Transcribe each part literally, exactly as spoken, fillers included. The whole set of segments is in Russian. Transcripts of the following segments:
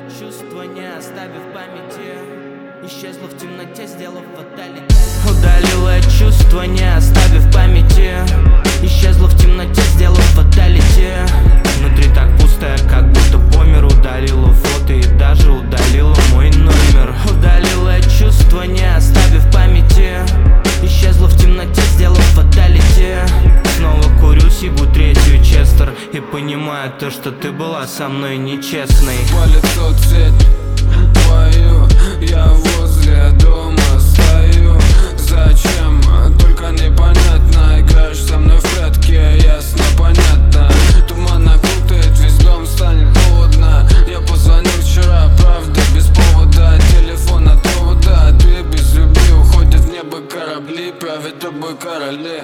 чувство, не оставив памяти. Исчезла в темноте, сделав фаталити. Удалила чувство, не оставив памяти. Исчезла в темноте, сделав фаталити. Внутри так пусто, как будто помер. Удалила фото и даже удалила мой номер. Удалила чувство, не оставив памяти. Исчезла в темноте, сделав фаталити. Снова курю сигу, третью Честер. И понимаю то, что ты была со мной нечестной. Палит соцсеть твою, я возле дома стою. Зачем? Только непонятно. Играешь со мной в прятки, ясно, понятно. Туман окутает, весь дом станет холодно. Я позвонил вчера, правда, без повода. Телефон от провода, ты без любви. Уходят в небо корабли, правят тобой короли.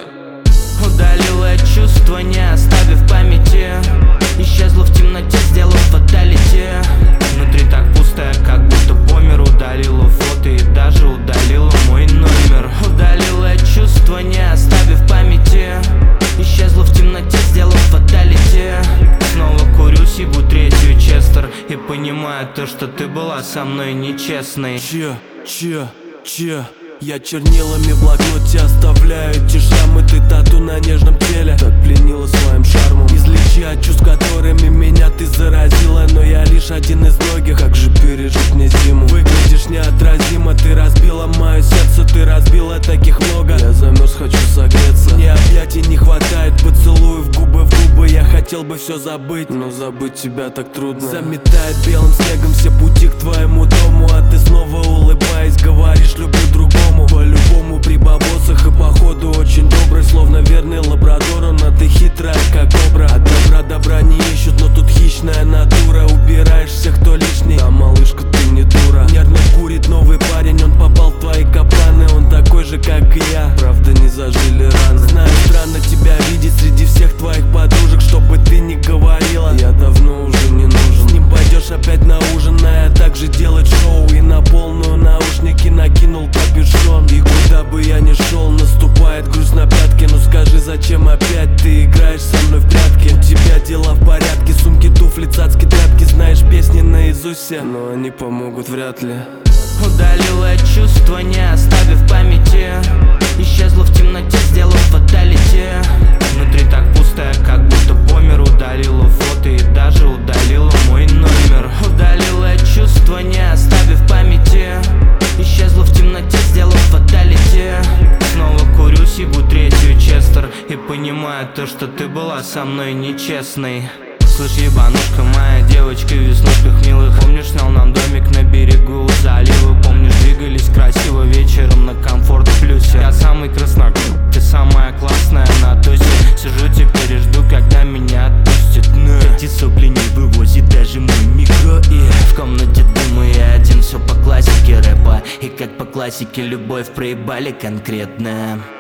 Удалила чувство, не оставив памяти. Исчезла в темноте, сделав фаталити. Внутри так пусто, как будто помер. Удалила фото и даже удалила мой номер. Удалила чувство, не оставив памяти. Исчезла в темноте, сделав фаталити. Снова курю сигу, третью Честер. И понимаю то, что ты была со мной нечестной. Че, че, че? Я чернилами в блокноте оставляю эти шрамы. Ты тату на нежном теле так пленила своим шармом. Излечи от чувств, которыми меня ты заразила. Но я лишь один из многих, как же пережить мне зиму? Выглядишь неотразимо, ты разбила мое сердце. Ты разбила таких много. Я замерз, хочу согреться. Мне объятий не хватает, поцелуев губы в губы. Я хотел бы все забыть, но забыть тебя так трудно. Заметает белым снегом все пути к твоему дому. А ты снова улыбаясь говоришь: люблю другому. По-любому при бабосах и походу очень добрый. Словно верный лабрадор, он, а ты хитрая, как кобра. От добра добра не ищут, но тут хищная натура. Убираешь всех, кто лишний. Да, малышка, ты не дура. Нервно курит новый парень, он попал в твои капканы. Он такой же, как и я, правда не зажили раны. Знаю, странно тебя видеть среди всех твоих подружек. Чтобы ты не говорила, я давно уже не нужен. С ним пойдешь опять на ужин, а я также делать шоу. И на полную наушники накинул капюшон. И куда бы я ни шел, наступает грусть на пятки. Ну скажи, зачем опять ты играешь со мной в прятки? У тебя дела в порядке, сумки, туфли, цацки, тряпки. Знаешь песни наизусть все, но они помогут вряд ли. Удалила чувство, не оставив памяти. Исчезла в темноте, сделав фаталити. Внутри так пусто, как будто помер. Удалила фото и даже удалила мой номер. Удалила чувство, не оставив памяти. Исчезла в темноте, сделав фаталити. Снова курю сигу, третью Честер. И понимаю то, что ты была со мной нечестной. Слышь, ебанушка, моя девочка в веснушках милых. Помнишь, снял нам домик на берегу залива? Помнишь, двигались красиво вечером на Комфорт Плюсе? Я самый краснок, ты самая классная на тусе. Сижу теперь и жду, когда меня отпустят. Но эти сопли не вывозит даже мой микро. И в комнате думаю я один, все по классике рэпа. И как по классике любовь проебали конкретно.